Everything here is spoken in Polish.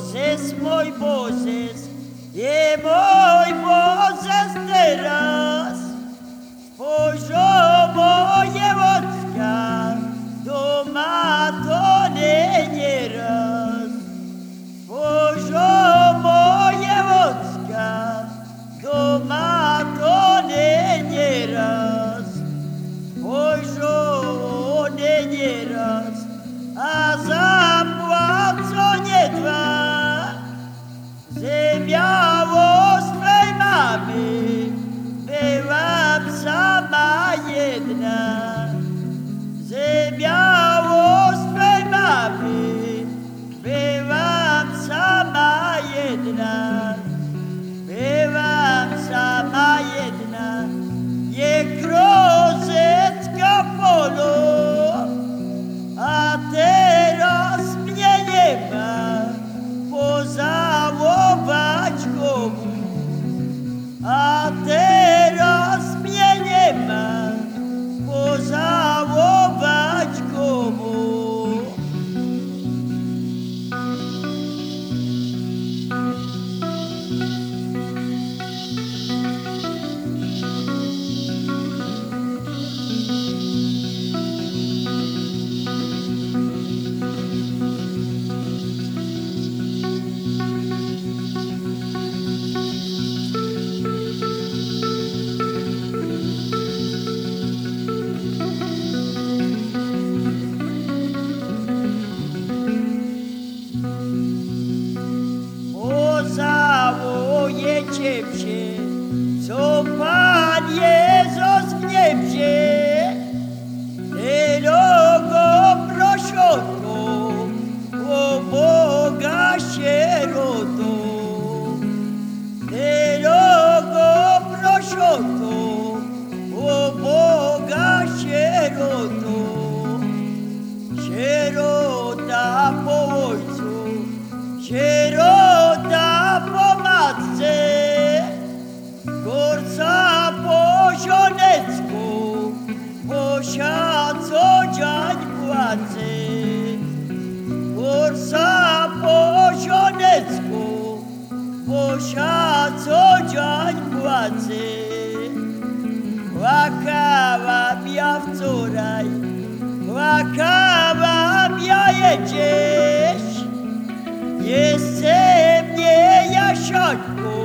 Mozes, mój Mozes, i mój Mozes teraz. Spójrz o moje oczka, to ma to nieraz. Spójrz o moje oczka, to ma to nieraz. Spójrz o nieraz, a zapłacenie dwa. Zemiało swej mamy, byłam sama jedna. Zemiało swej mamy, byłam sama jedna. Byłam sama jedna, jak rozecka w polu, a teraz mnie nie ma, pozałować komu. A teraz mnie nie ma, pozałować komu. Całujecie mnie, co Pan Jezus w niebie. Tyle go proszono, o Boga sierotą. Tyle go proszono, o Boga sierotą. Sierota po ojcu, sierota po matce, gorca po żonecku, bosia co dzień płace. Gorca po żonecku, bosia co dzień płace. Płakałam ja wczoraj, płakałam ja jedziesz. Jeszcze mnie, Jasiaku,